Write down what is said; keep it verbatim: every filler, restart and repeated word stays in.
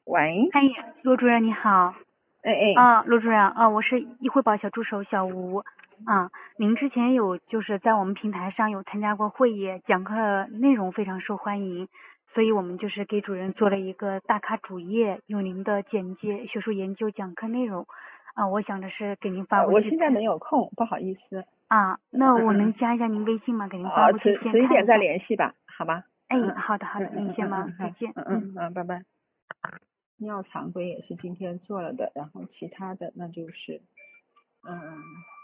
喂， 哎，罗主任你好。 哎哎， 啊，罗主任啊，我是易汇报小助手小吴。啊，您之前有就是在我们平台上有参加过会议，讲课内容非常受欢迎，所以我们就是给主任做了一个大咖主页，有您的简介、学术研究、讲课内容。啊，我想着是给您发呃， 过去。 我现在没有空，不好意思。 啊， 嗯嗯嗯， 那我能加一下您微信吗？给您发哦， 过去迟先看一下。 迟一点再联系吧，好吧？ 哎， 嗯好的好的， 嗯嗯您先忙， 嗯嗯嗯，好， 再见。 嗯嗯嗯，拜拜。尿常规也是今天做了的，然后其他的那就是，嗯。